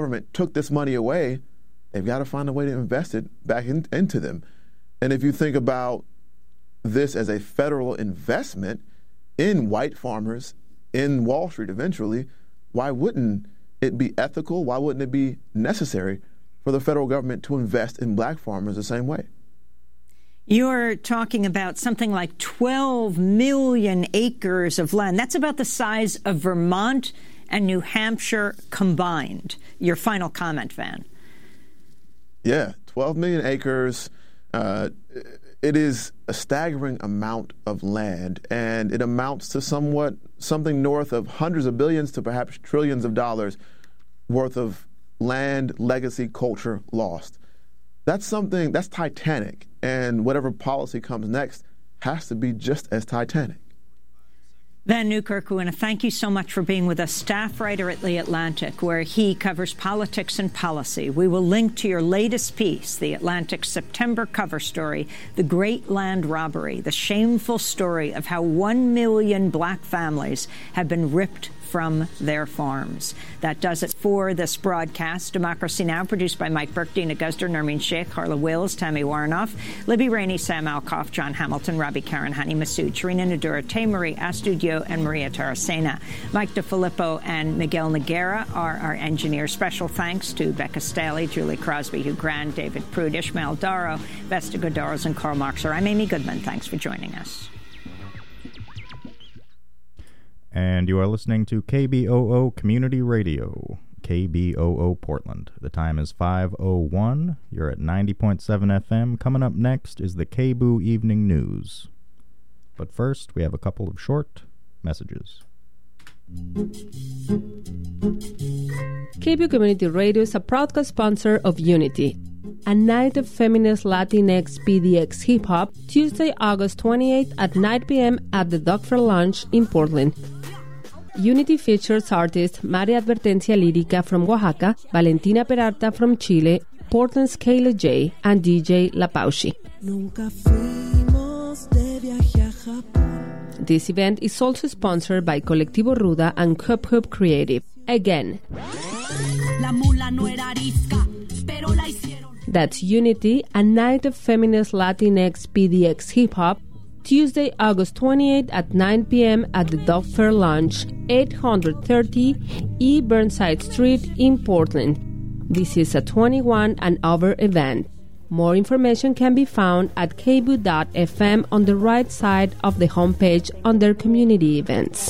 government took this money away, they've got to find a way to invest it back into them. And if you think about this as a federal investment in white farmers, in Wall Street eventually, why wouldn't it be ethical? Why wouldn't it be necessary for the federal government to invest in black farmers the same way? You're talking about something like 12 million acres of land. That's about the size of Vermont and New Hampshire combined. Your final comment, Van. Yeah, 12 million acres. It is a staggering amount of land, and it amounts to something north of hundreds of billions to perhaps trillions of dollars worth of land, legacy, culture lost. That's titanic, and whatever policy comes next has to be just as titanic. Van Newkirk, thank you so much for being with us, staff writer at The Atlantic, where he covers politics and policy. We will link to your latest piece, The Atlantic's September cover story, The Great Land Robbery, the shameful story of how 1 million black families have been ripped from their farms. That does it for this broadcast. Democracy Now!, produced by Mike Burke, Dina Guzder, Nermeen Sheikh, Harla Wills, Tammy Warnoff, Libby Rainey, Sam Alcoff, John Hamilton, Robbie Karen, Hani Masood, Sharina Nadura, Marie Astudio, and Maria Taracena. Mike DeFilippo and Miguel Noguera are our engineers. Special thanks to Becca Staley, Julie Crosby, Hugh Grant, David Prude, Ishmael Darrow, Vesta Godoros, and Karl Marxer. I'm Amy Goodman. Thanks for joining us. And you are listening to KBOO Community Radio, KBOO Portland. The time is 5:01. You're at 90.7 FM. Coming up next is the KBOO Evening News. But first, we have a couple of short messages. KBOO Community Radio is a proud co-sponsor of Unity, a night of feminist Latinx PDX hip-hop, Tuesday, August 28th at 9 p.m. at the Dog Fair Lounge in Portland. Unity features artists Maria Advertencia Lírica from Oaxaca, Valentina Peralta from Chile, Portland's Kayla J, and DJ La Paushi. This event is also sponsored by Colectivo Ruda and Hub Hub Creative. Again, that's Unity, a night of feminist Latinx PDX hip-hop, Tuesday, August 28th at 9 p.m. at the Dog Fair Lounge, 830 E. Burnside Street in Portland. This is a 21 and over event. More information can be found at kboo.fm on the right side of the homepage under Community Events.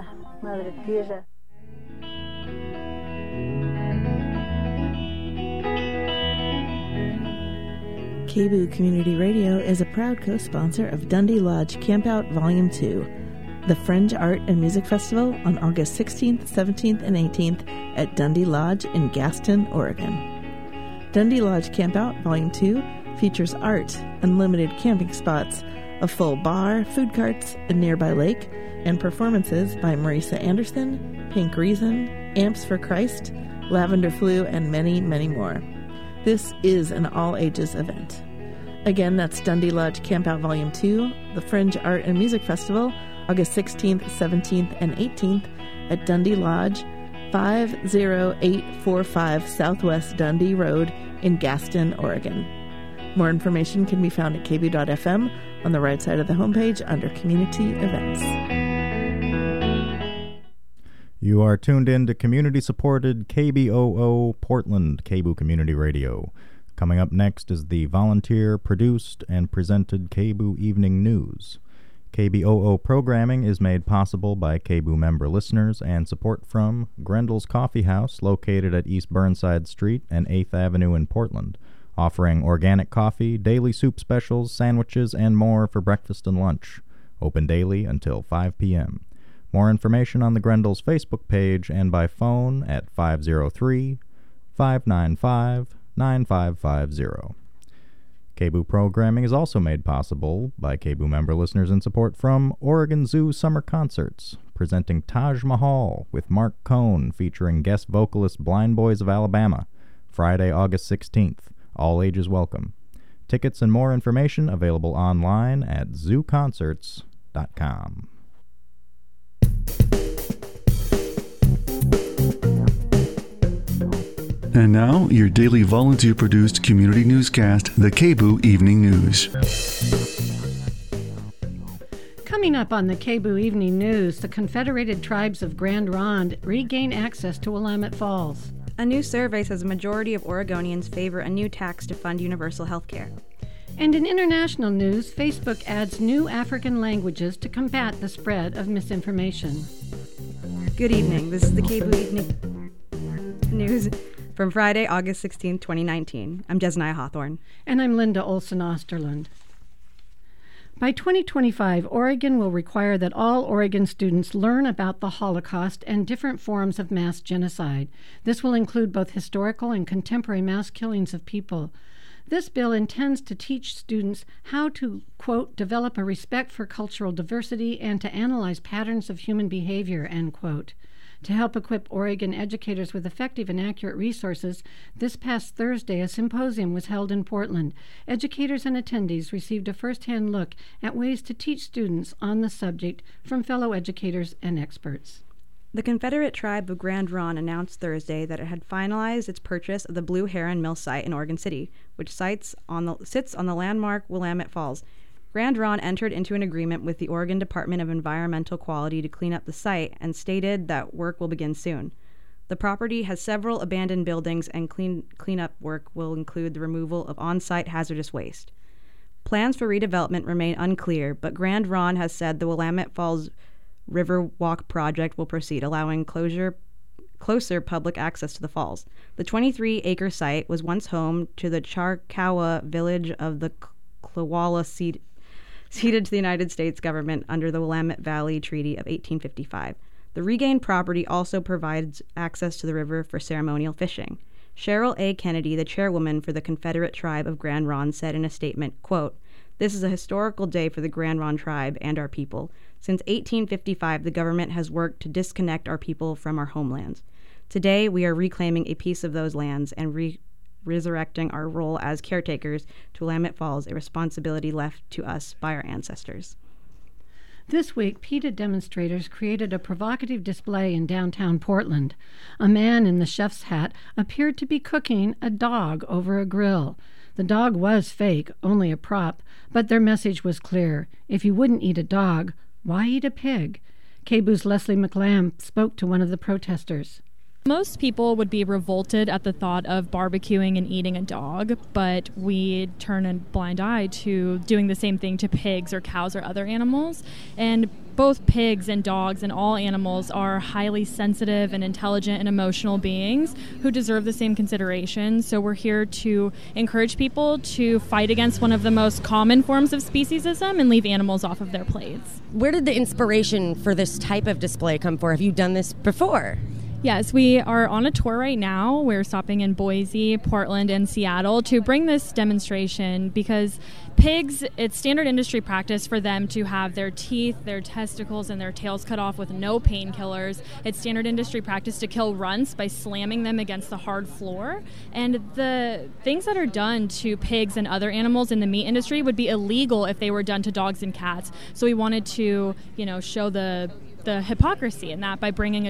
KBOO Community Radio is a proud co-sponsor of Dundee Lodge Campout Volume 2, the Fringe Art and Music Festival on August 16th, 17th, and 18th at Dundee Lodge in Gaston, Oregon. Dundee Lodge Campout Volume 2 features art, unlimited camping spots, a full bar, food carts, a nearby lake, and performances by Marisa Anderson, Pink Reason, Amps for Christ, Lavender Flu, and many, many more. This is an all-ages event. Again, that's Dundee Lodge Campout Volume 2, the Fringe Art and Music Festival, August 16th, 17th, and 18th at Dundee Lodge, 50845 Southwest Dundee Road in Gaston, Oregon. More information can be found at kboo.fm on the right side of the homepage under Community Events. You are tuned in to community-supported KBOO Portland, KBOO Community Radio. Coming up next is the volunteer-produced and presented KBOO Evening News. KBOO programming is made possible by KBOO member listeners and support from Grendel's Coffee House, located at East Burnside Street and 8th Avenue in Portland, offering organic coffee, daily soup specials, sandwiches, and more for breakfast and lunch. Open daily until 5 p.m. More information on the Grendel's Facebook page and by phone at 503-595-9550. KBOO programming is also made possible by KBOO member listeners and support from Oregon Zoo Summer Concerts, presenting Taj Mahal with Mark Cohn featuring guest vocalist Blind Boys of Alabama, Friday, August 16th. All ages welcome. Tickets and more information available online at zooconcerts.com. And now, your daily volunteer-produced community newscast, the KBOO Evening News. Coming up on the KBOO Evening News, the Confederated Tribes of Grand Ronde regain access to Willamette Falls. A new survey says a majority of Oregonians favor a new tax to fund universal health care. And in international news, Facebook adds new African languages to combat the spread of misinformation. Good evening. This is the KBOO Evening News from Friday, August 16, 2019. I'm Desnaya Hawthorne. And I'm Linda Olson Osterlund. By 2025, Oregon will require that all Oregon students learn about the Holocaust and different forms of mass genocide. This will include both historical and contemporary mass killings of people. This bill intends to teach students how to, quote, develop a respect for cultural diversity and to analyze patterns of human behavior, end quote. To help equip Oregon educators with effective and accurate resources, this past Thursday a symposium was held in Portland. Educators and attendees received a first-hand look at ways to teach students on the subject from fellow educators and experts. The Confederate Tribe of Grand Ronde announced Thursday that it had finalized its purchase of the Blue Heron Mill site in Oregon City, which sits on the landmark Willamette Falls. Grand Ronde entered into an agreement with the Oregon Department of Environmental Quality to clean up the site and stated that work will begin soon. The property has several abandoned buildings and cleanup work will include the removal of on-site hazardous waste. Plans for redevelopment remain unclear, but Grand Ronde has said the Willamette Falls Riverwalk project will proceed, allowing closer public access to the falls. The 23-acre site was once home to the Charkawa village of the Klawala ceded to the United States government under the Willamette Valley Treaty of 1855. The regained property also provides access to the river for ceremonial fishing. Cheryl A. Kennedy, the chairwoman for the Confederate Tribe of Grand Ronde, said in a statement, quote, "This is a historical day for the Grand Ronde tribe and our people. Since 1855, the government has worked to disconnect our people from our homelands. Today, we are reclaiming a piece of those lands and resurrecting our role as caretakers to Willamette Falls, a responsibility left to us by our ancestors." This week, PETA demonstrators created a provocative display in downtown Portland. A man in the chef's hat appeared to be cooking a dog over a grill. The dog was fake, only a prop, but their message was clear. If you wouldn't eat a dog, why eat a pig? KBOO's Leslie McLamb spoke to one of the protesters. Most people would be revolted at the thought of barbecuing and eating a dog, but we turn a blind eye to doing the same thing to pigs or cows or other animals. And both pigs and dogs and all animals are highly sensitive and intelligent and emotional beings who deserve the same consideration. So we're here to encourage people to fight against one of the most common forms of speciesism and leave animals off of their plates. Where did the inspiration for this type of display come from? Have you done this before? Yes, we are on a tour right now. We're stopping in Boise, Portland, and Seattle to bring this demonstration because pigs, it's standard industry practice for them to have their teeth, their testicles, and their tails cut off with no painkillers. It's standard industry practice to kill runts by slamming them against the hard floor. And the things that are done to pigs and other animals in the meat industry would be illegal if they were done to dogs and cats. So we wanted to, show the hypocrisy in that by bringing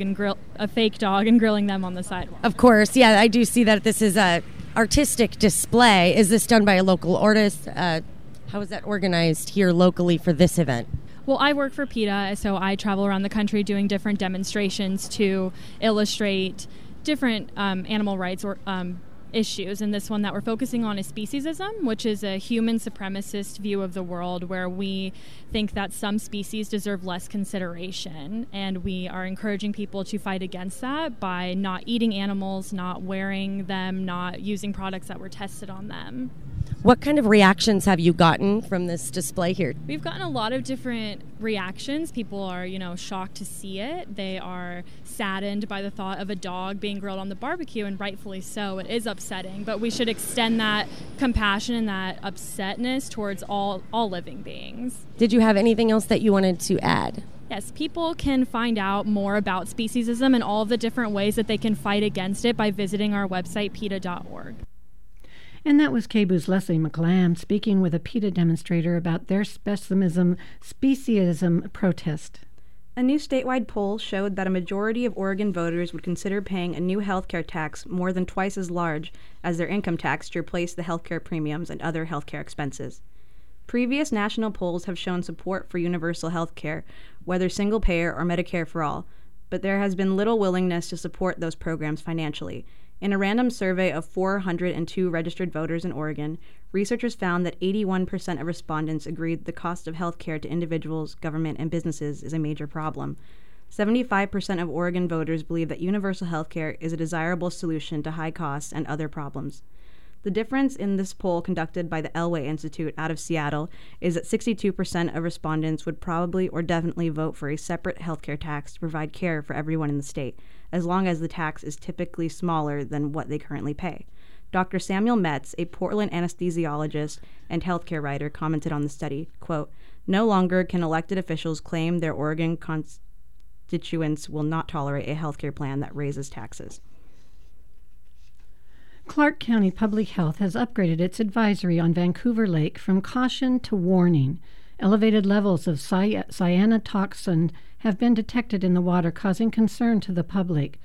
a fake dog and grilling them on the sidewalk. Of course, yeah, I do see that this is a artistic display. Is this done by a local artist? How is that organized here locally for this event? Well, I work for PETA, so I travel around the country doing different demonstrations to illustrate different animal rights or issues, and this one that we're focusing on is speciesism, which is a human supremacist view of the world where we think that some species deserve less consideration, and we are encouraging people to fight against that by not eating animals, not wearing them, not using products that were tested on them. What kind of reactions have you gotten from this display here? We've gotten a lot of different reactions. People are, shocked to see it. They are saddened by the thought of a dog being grilled on the barbecue, and rightfully so. It is upsetting, but we should extend that compassion and that upsetness towards all living beings. Did you have anything else that you wanted to add? Yes, people can find out more about speciesism and all of the different ways that they can fight against it by visiting our website, PETA.org. And that was KBOO's Leslie McLamb speaking with a PETA demonstrator about their speciesism protest. A new statewide poll showed that a majority of Oregon voters would consider paying a new healthcare tax more than twice as large as their income tax to replace the healthcare premiums and other healthcare expenses. Previous national polls have shown support for universal healthcare, whether single-payer or Medicare for all, but there has been little willingness to support those programs financially. In a random survey of 402 registered voters in Oregon, researchers found that 81% of respondents agreed the cost of health care to individuals, government, and businesses is a major problem. 75% of Oregon voters believe that universal health care is a desirable solution to high costs and other problems. The difference in this poll conducted by the Elway Institute out of Seattle is that 62% of respondents would probably or definitely vote for a separate healthcare tax to provide care for everyone in the state, as long as the tax is typically smaller than what they currently pay. Dr. Samuel Metz, a Portland anesthesiologist and healthcare writer, commented on the study, quote, "No longer can elected officials claim their Oregon constituents will not tolerate a healthcare plan that raises taxes." Clark County Public Health has upgraded its advisory on Vancouver Lake from caution to warning. Elevated levels of cyanotoxin have been detected in the water, causing concern to the public.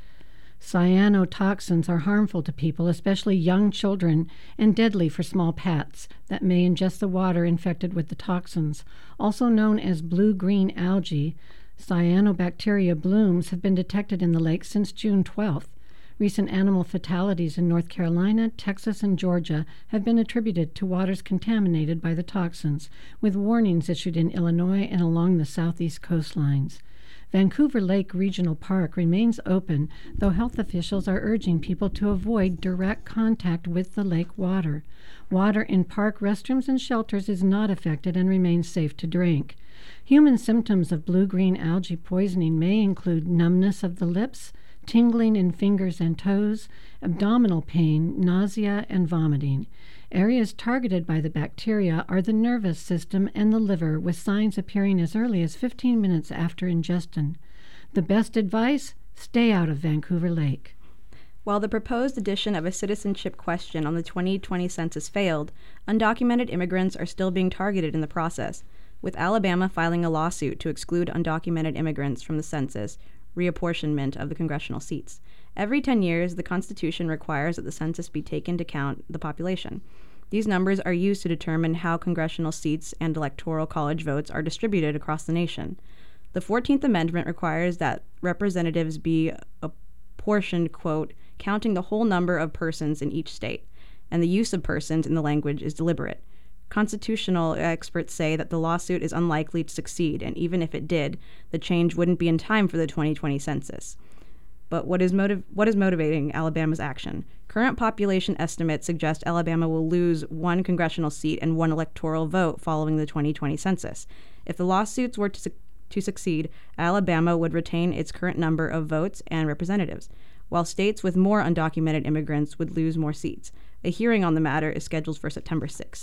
Cyanotoxins are harmful to people, especially young children, and deadly for small pets that may ingest the water infected with the toxins. Also known as blue-green algae, cyanobacteria blooms have been detected in the lake since June 12th. Recent animal fatalities in North Carolina, Texas, and Georgia have been attributed to waters contaminated by the toxins, with warnings issued in Illinois and along the southeast coastlines. Vancouver Lake Regional Park remains open, though health officials are urging people to avoid direct contact with the lake water. Water in park restrooms and shelters is not affected and remains safe to drink. Human symptoms of blue-green algae poisoning may include numbness of the lips, tingling in fingers and toes, abdominal pain, nausea, and vomiting. Areas targeted by the bacteria are the nervous system and the liver, with signs appearing as early as 15 minutes after ingestion. The best advice? Stay out of Vancouver Lake. While the proposed addition of a citizenship question on the 2020 census failed, undocumented immigrants are still being targeted in the process, with Alabama filing a lawsuit to exclude undocumented immigrants from the census reapportionment of the congressional seats. Every 10 years, the Constitution requires that the census be taken to count the population. These numbers are used to determine how congressional seats and electoral college votes are distributed across the nation. The 14th Amendment requires that representatives be apportioned, quote, counting the whole number of persons in each state, and the use of persons in the language is deliberate. Constitutional experts say that the lawsuit is unlikely to succeed, and even if it did, the change wouldn't be in time for the 2020 census. But what is motivating Alabama's action? Current population estimates suggest Alabama will lose one congressional seat and one electoral vote following the 2020 census. If the lawsuits were to succeed, Alabama would retain its current number of votes and representatives, while states with more undocumented immigrants would lose more seats. A hearing on the matter is scheduled for September 6th.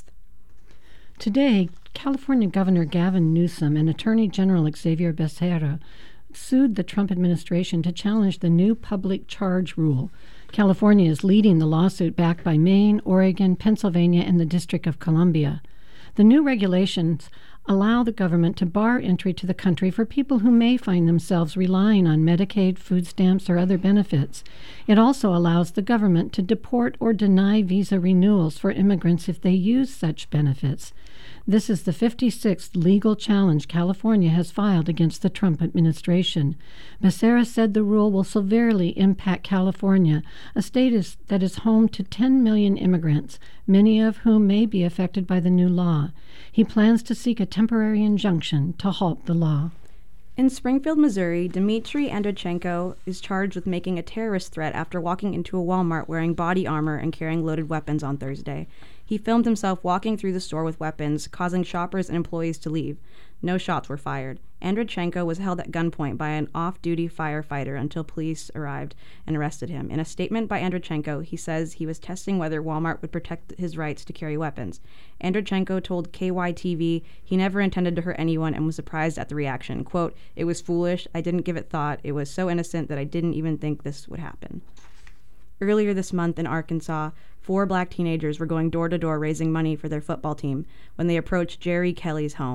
Today, California Governor Gavin Newsom and Attorney General Xavier Becerra sued the Trump administration to challenge the new public charge rule. California is leading the lawsuit backed by Maine, Oregon, Pennsylvania, and the District of Columbia. The new regulations allow the government to bar entry to the country for people who may find themselves relying on Medicaid, food stamps, or other benefits. It also allows the government to deport or deny visa renewals for immigrants if they use such benefits. This is the 56th legal challenge California has filed against the Trump administration. Becerra said the rule will severely impact California, a state that is home to 10 million immigrants, many of whom may be affected by the new law. He plans to seek a temporary injunction to halt the law. In Springfield, Missouri, Dmitry Andreychenko is charged with making a terrorist threat after walking into a Walmart wearing body armor and carrying loaded weapons on Thursday. He filmed himself walking through the store with weapons, causing shoppers and employees to leave. No shots were fired. Andreychenko was held at gunpoint by an off-duty firefighter until police arrived and arrested him. In a statement by Andreychenko, he says he was testing whether Walmart would protect his rights to carry weapons. Andreychenko told KYTV he never intended to hurt anyone and was surprised at the reaction. Quote, "It was foolish. I didn't give it thought. It was so innocent that I didn't even think this would happen." Earlier this month in Arkansas, 4 black teenagers were going door to door raising money for their football team when they approached Jerry Kelly's home.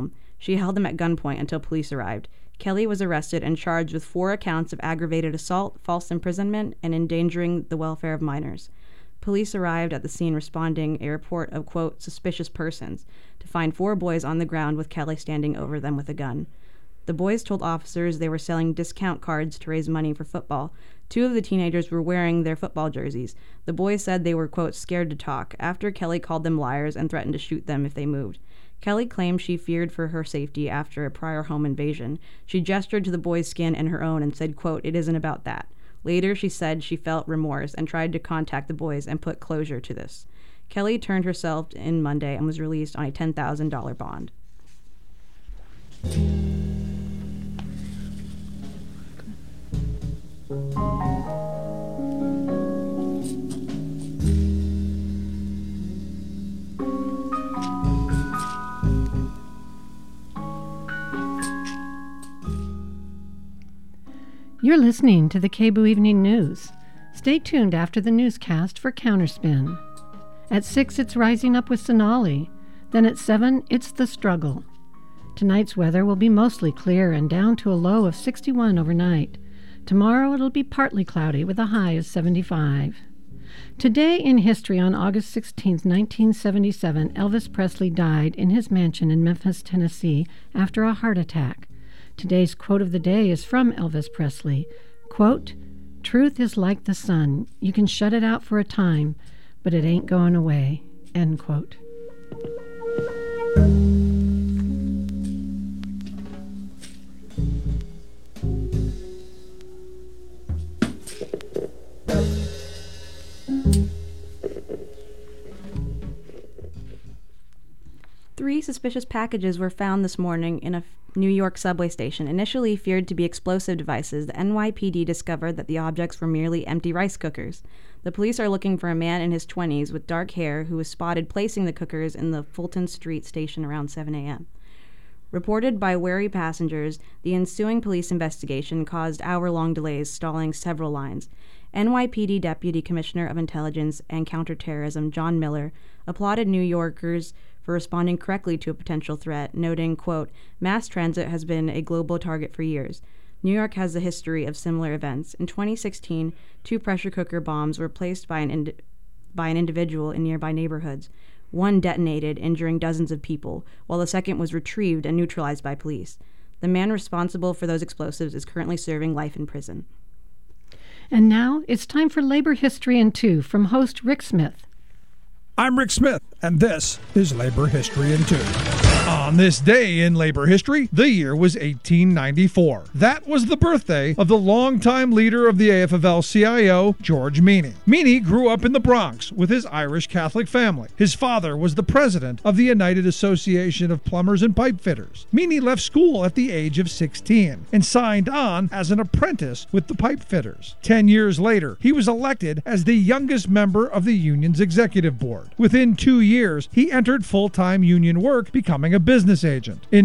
She held him at gunpoint until police arrived. Kelly was arrested and charged with 4 accounts of aggravated assault, false imprisonment, and endangering the welfare of minors. Police arrived at the scene responding a report of, quote, suspicious persons, to find 4 boys on the ground with Kelly standing over them with a gun. The boys told officers they were selling discount cards to raise money for football. 2 of the teenagers were wearing their football jerseys. The boys said they were, quote, scared to talk, after Kelly called them liars and threatened to shoot them if they moved. Kelly claimed she feared for her safety after a prior home invasion. She gestured to the boy's skin and her own and said, quote, it isn't about that. Later, she said she felt remorse and tried to contact the boys and put closure to this. Kelly turned herself in Monday and was released on a $10,000 bond. You're listening to the KBOO Evening News. Stay tuned after the newscast for Counterspin. At 6, it's Rising Up with Sonali. Then at 7, it's The Struggle. Tonight's weather will be mostly clear and down to a low of 61 overnight. Tomorrow it'll be partly cloudy with a high of 75. Today in history, on August 16, 1977, Elvis Presley died in his mansion in Memphis, Tennessee, after a heart attack. Today's quote of the day is from Elvis Presley. Quote, truth is like the sun. You can shut it out for a time, but it ain't going away. End quote. Three suspicious packages were found this morning in a New York subway station. Initially feared to be explosive devices, the NYPD discovered that the objects were merely empty rice cookers. The police are looking for a man in his 20s with dark hair who was spotted placing the cookers in the Fulton Street station around 7 a.m. Reported by wary passengers, the ensuing police investigation caused hour-long delays, stalling several lines. NYPD Deputy Commissioner of Intelligence and Counterterrorism John Miller applauded New Yorkers for responding correctly to a potential threat, noting, quote, mass transit has been a global target for years. New York has a history of similar events. In 2016, 2 pressure cooker bombs were placed by an individual in nearby neighborhoods. One detonated, injuring dozens of people, while the second was retrieved and neutralized by police. The man responsible for those explosives is currently serving life in prison. And now it's time for Labor History in 2 from host Rick Smith. I'm Rick Smith, and this is Labor History in 2. On this day in labor history, the year was 1894. That was the birthday of the longtime leader of the AFL-CIO, George Meany. Meany grew up in the Bronx with his Irish Catholic family. His father was the president of the United Association of Plumbers and Pipe Fitters. Meany left school at the age of 16 and signed on as an apprentice with the pipe fitters. 10 years later, he was elected as the youngest member of the union's executive board. Within 2 years, he entered full-time union work, becoming a business agent. In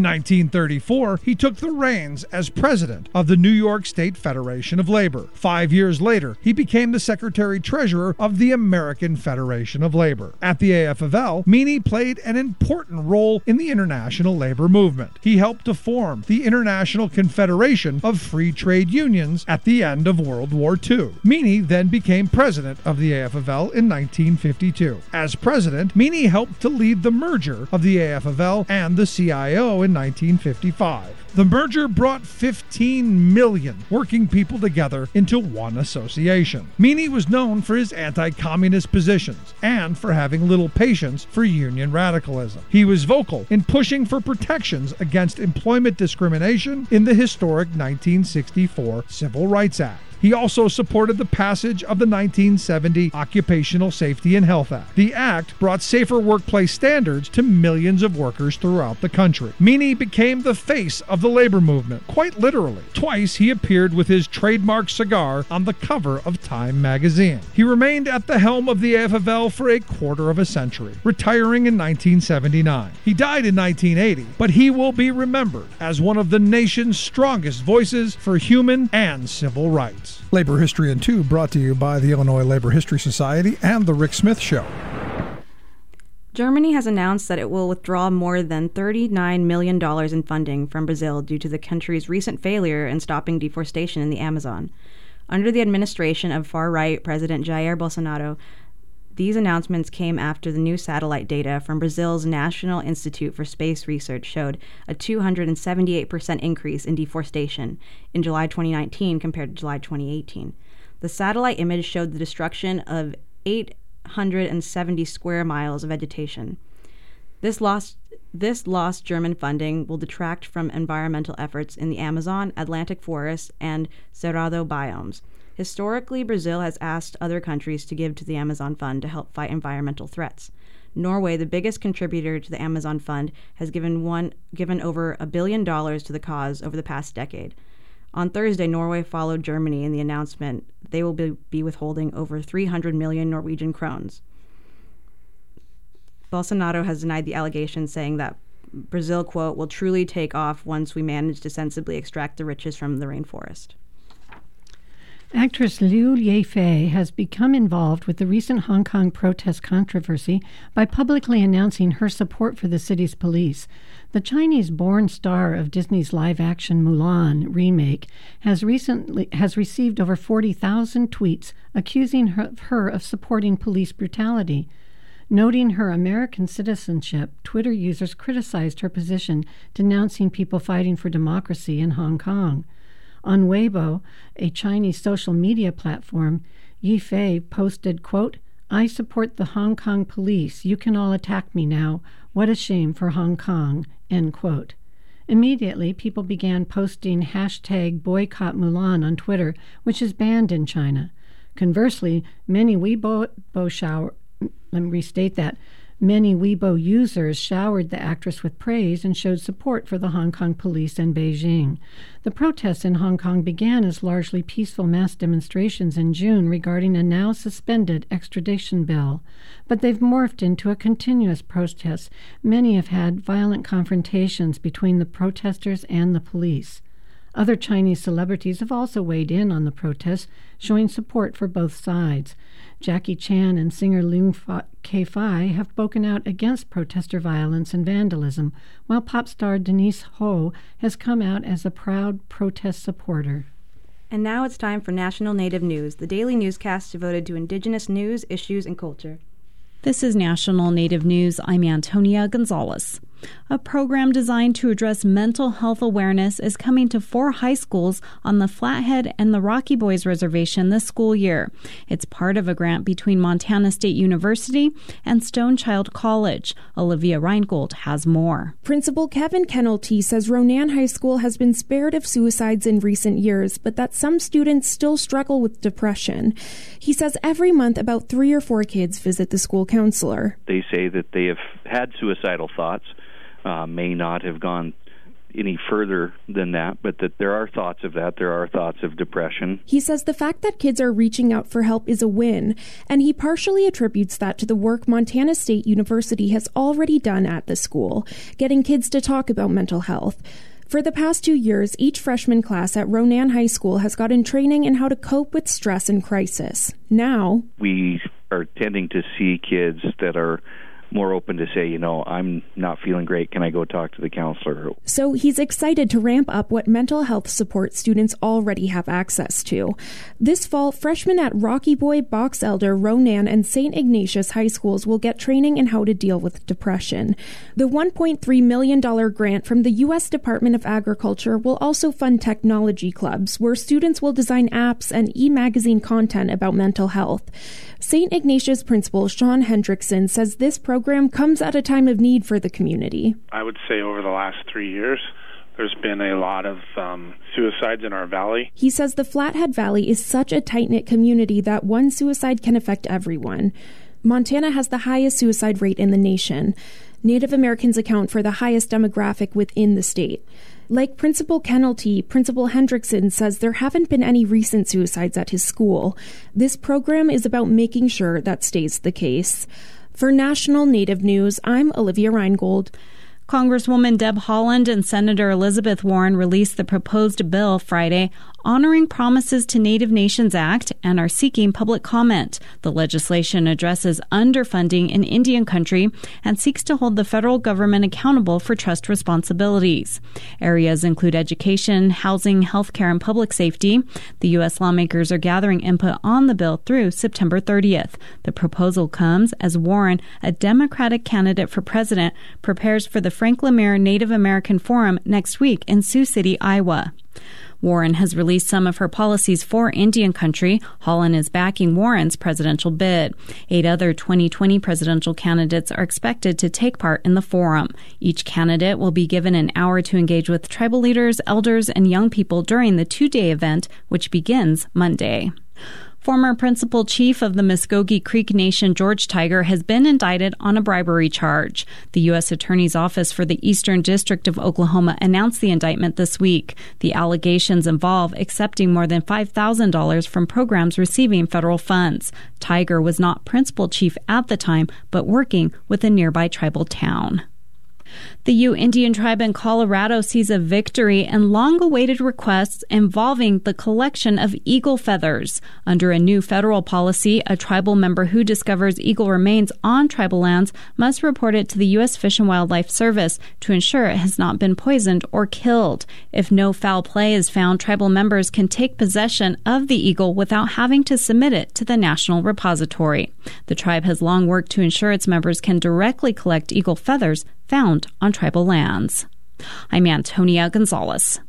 1934, he took the reins as president of the New York State Federation of Labor. 5 years later, he became the secretary-treasurer of the American Federation of Labor. At the AFL, Meany played an important role in the international labor movement. He helped to form the International Confederation of Free Trade Unions at the end of World War II. Meany then became president of the AFL in 1952. As president, Meany helped to lead the merger of the AFL and the CIO in 1955. The merger brought 15 million working people together into one association. Meany was known for his anti-communist positions and for having little patience for union radicalism. He was vocal in pushing for protections against employment discrimination in the historic 1964 Civil Rights Act. He also supported the passage of the 1970 Occupational Safety and Health Act. The act brought safer workplace standards to millions of workers throughout the country. Meany became the face of the labor movement, quite literally. Twice he appeared with his trademark cigar on the cover of Time magazine. He remained at the helm of the AFL for a quarter of a century, retiring in 1979. He died in 1980, but he will be remembered as one of the nation's strongest voices for human and civil rights. Labor History in 2 brought to you by the Illinois Labor History Society and The Rick Smith Show. Germany has announced that it will withdraw more than $39 million in funding from Brazil due to the country's recent failure in stopping deforestation in the Amazon. Under the administration of far-right President Jair Bolsonaro, these announcements came after the new satellite data from Brazil's National Institute for Space Research showed a 278% increase in deforestation in July 2019 compared to July 2018. The satellite image showed the destruction of 870 square miles of vegetation. This lost German funding will detract from environmental efforts in the Amazon, Atlantic forests, and Cerrado biomes. Historically, Brazil has asked other countries to give to the Amazon Fund to help fight environmental threats. Norway, the biggest contributor to the Amazon Fund, has given over $1 billion to the cause over the past decade. On Thursday, Norway followed Germany in the announcement they will be withholding over 300 million Norwegian krones. Bolsonaro has denied the allegation, saying that Brazil, quote, will truly take off once we manage to sensibly extract the riches from the rainforest. Actress Liu Yifei has become involved with the recent Hong Kong protest controversy by publicly announcing her support for the city's police. The Chinese-born star of Disney's live-action Mulan remake has received over 40,000 tweets accusing her of supporting police brutality. Noting her American citizenship, Twitter users criticized her position, denouncing people fighting for democracy in Hong Kong. On Weibo, a Chinese social media platform, Yifei posted, quote, "I support the Hong Kong police. You can all attack me now. What a shame for Hong Kong," end quote. Immediately, people began posting hashtag boycott Mulan on Twitter, which is banned in China. Conversely, many Weibo users showered the actress with praise and showed support for the Hong Kong police and Beijing. The protests in Hong Kong began as largely peaceful mass demonstrations in June regarding a now suspended extradition bill, but they've morphed into a continuous protest. Many have had violent confrontations between the protesters and the police. Other Chinese celebrities have also weighed in on the protests, showing support for both sides. Jackie Chan and singer Lung Ka-Fai have spoken out against protester violence and vandalism, while pop star Denise Ho has come out as a proud protest supporter. And now it's time for National Native News, the daily newscast devoted to Indigenous news, issues, and culture. This is National Native News. I'm Antonia Gonzalez. A program designed to address mental health awareness is coming to 4 high schools on the Flathead and the Rocky Boys Reservation this school year. It's part of a grant between Montana State University and Stonechild College. Olivia Reingold has more. Principal Kevin Kennelty says Ronan High School has been spared of suicides in recent years, but that some students still struggle with depression. He says every month about 3 or 4 kids visit the school counselor. They say that they have had suicidal thoughts, may not have gone any further than that, but that there are thoughts of that. There are thoughts of depression. He says the fact that kids are reaching out for help is a win, and he partially attributes that to the work Montana State University has already done at the school, getting kids to talk about mental health. For the past 2 years, each freshman class at Ronan High School has gotten training in how to cope with stress and crisis. Now, we are tending to see kids that are more open to say, I'm not feeling great. Can I go talk to the counselor? So he's excited to ramp up what mental health support students already have access to. This fall, freshmen at Rocky Boy, Box Elder, Ronan, and St. Ignatius high schools will get training in how to deal with depression. The $1.3 million grant from the U.S. Department of Agriculture will also fund technology clubs, where students will design apps and e-magazine content about mental health. St. Ignatius principal Sean Hendrickson says this program comes at a time of need for the community. I would say over the last 3 years, there's been a lot of suicides in our valley. He says the Flathead Valley is such a tight-knit community that one suicide can affect everyone. Montana has the highest suicide rate in the nation. Native Americans account for the highest demographic within the state. Like Principal Kennelty, Principal Hendrickson says there haven't been any recent suicides at his school. This program is about making sure that stays the case. For National Native News, I'm Olivia Reingold. Congresswoman Deb Haaland and Senator Elizabeth Warren released the proposed bill Friday Honoring Promises to Native Nations Act and are seeking public comment. The legislation addresses underfunding in Indian country and seeks to hold the federal government accountable for trust responsibilities. Areas include education, housing, healthcare, and public safety. The U.S. lawmakers are gathering input on the bill through September 30th. The proposal comes as Warren, a Democratic candidate for president, prepares for the Frank Lemire Native American Forum next week in Sioux City, Iowa. Warren has released some of her policies for Indian country. Holland is backing Warren's presidential bid. 8 other 2020 presidential candidates are expected to take part in the forum. Each candidate will be given an hour to engage with tribal leaders, elders, and young people during the 2-day event, which begins Monday. Former principal chief of the Muskogee Creek Nation, George Tiger, has been indicted on a bribery charge. The U.S. Attorney's Office for the Eastern District of Oklahoma announced the indictment this week. The allegations involve accepting more than $5,000 from programs receiving federal funds. Tiger was not principal chief at the time, but working with a nearby tribal town. The Ute Indian tribe in Colorado sees a victory in long-awaited requests involving the collection of eagle feathers. Under a new federal policy, a tribal member who discovers eagle remains on tribal lands must report it to the U.S. Fish and Wildlife Service to ensure it has not been poisoned or killed. If no foul play is found, tribal members can take possession of the eagle without having to submit it to the National Repository. The tribe has long worked to ensure its members can directly collect eagle feathers found on tribal lands. I'm Antonia Gonzalez.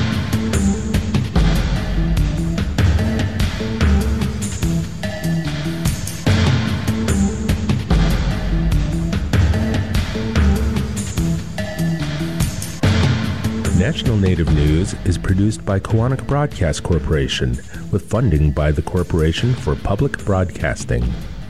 National Native News is produced by Koahnic Broadcast Corporation with funding by the Corporation for Public Broadcasting.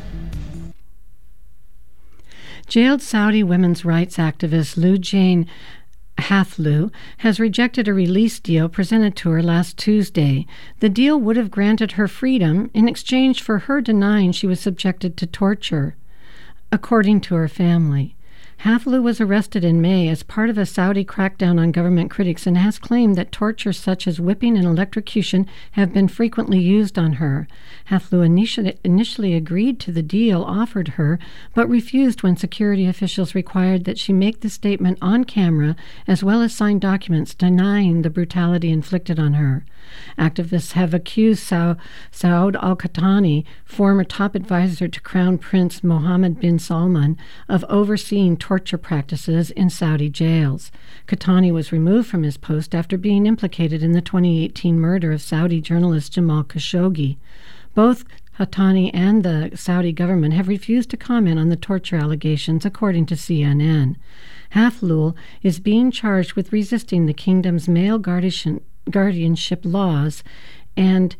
Jailed Saudi women's rights activist Loujain Hathloul has rejected a release deal presented to her last Tuesday. The deal would have granted her freedom in exchange for her denying she was subjected to torture, according to her family. Hathloul was arrested in May as part of a Saudi crackdown on government critics and has claimed that torture such as whipping and electrocution have been frequently used on her. Hathloul initially agreed to the deal offered her, but refused when security officials required that she make the statement on camera as well as sign documents denying the brutality inflicted on her. Activists have accused Saud al-Qahtani, former top advisor to Crown Prince Mohammed bin Salman, of overseeing torture practices in Saudi jails. Qahtani was removed from his post after being implicated in the 2018 murder of Saudi journalist Jamal Khashoggi. Both Qahtani and the Saudi government have refused to comment on the torture allegations, according to CNN. Hathloul is being charged with resisting the kingdom's male guardianship laws and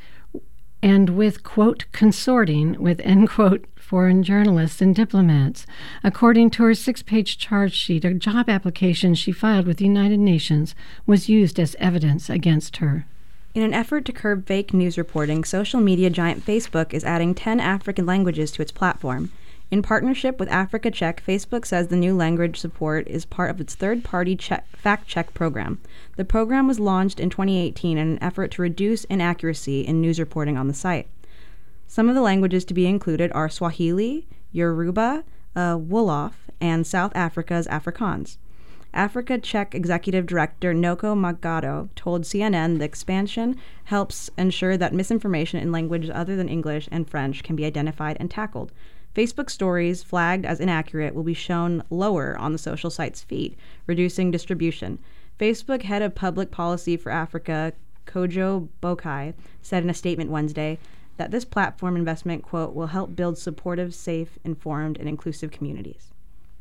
with, quote, consorting with, end quote, foreign journalists and diplomats. According to her 6-page charge sheet, a job application she filed with the United Nations was used as evidence against her. In an effort to curb fake news reporting, social media giant Facebook is adding 10 African languages to its platform. In partnership with Africa Check, Facebook says the new language support is part of its third-party fact-check program. The program was launched in 2018 in an effort to reduce inaccuracy in news reporting on the site. Some of the languages to be included are Swahili, Yoruba, Wolof, and South Africa's Afrikaans. Africa Check Executive Director Noko Magado told CNN the expansion helps ensure that misinformation in languages other than English and French can be identified and tackled. Facebook stories flagged as inaccurate will be shown lower on the social site's feed, reducing distribution. Facebook head of public policy for Africa, Kojo Bokai, said in a statement Wednesday that this platform investment, quote, will help build supportive, safe, informed, and inclusive communities.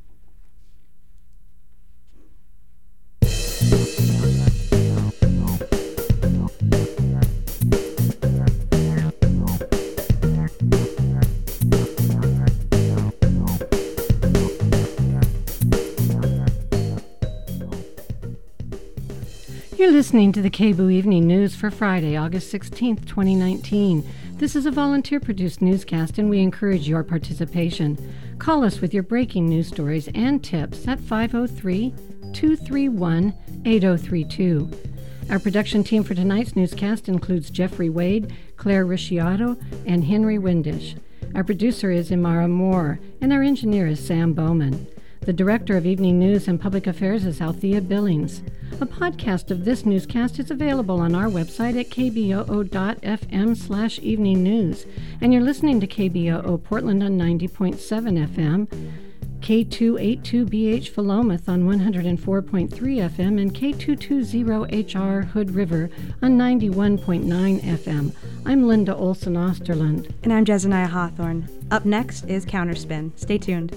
You're listening to the KBOO Evening News for Friday, August 16th, 2019. This is a volunteer-produced newscast, and we encourage your participation. Call us with your breaking news stories and tips at 503-231-8032. Our production team for tonight's newscast includes Jeffrey Wade, Claire Ricciotto, and Henry Windish. Our producer is Imara Moore, and our engineer is Sam Bowman. The director of Evening News and Public Affairs is Althea Billings. A podcast of this newscast is available on our website at kboo.fm/evening news. And you're listening to KBOO Portland on 90.7 FM, K282BH Philomath on 104.3 FM, and K220HR Hood River on 91.9 FM. I'm Linda Olson Osterlund. And I'm Jezaniah Hawthorne. Up next is Counterspin. Stay tuned.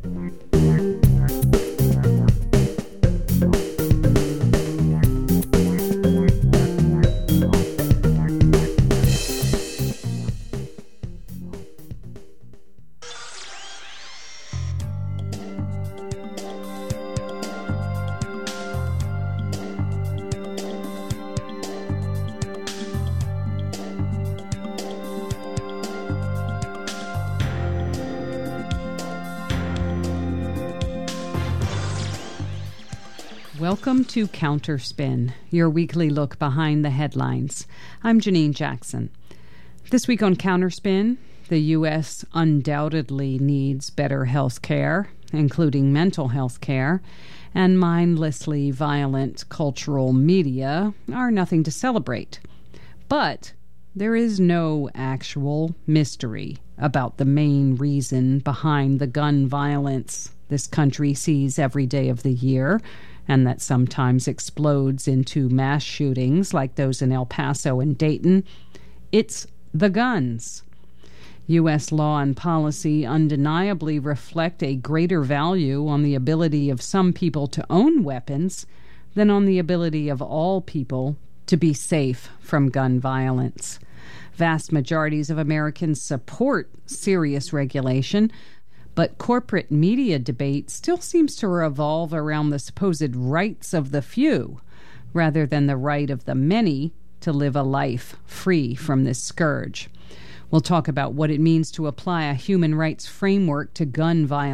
Welcome to Counterspin, your weekly look behind the headlines. I'm Janine Jackson. This week on Counterspin, the U.S. undoubtedly needs better health care, including mental health care, and mindlessly violent cultural media are nothing to celebrate. But there is no actual mystery about the main reason behind the gun violence this country sees every day of the year, and that sometimes explodes into mass shootings like those in El Paso and Dayton. It's the guns. U.S. law and policy undeniably reflect a greater value on the ability of some people to own weapons than on the ability of all people to be safe from gun violence. Vast majorities of Americans support serious regulation, but corporate media debate still seems to revolve around the supposed rights of the few, rather than the right of the many to live a life free from this scourge. We'll talk about what it means to apply a human rights framework to gun violence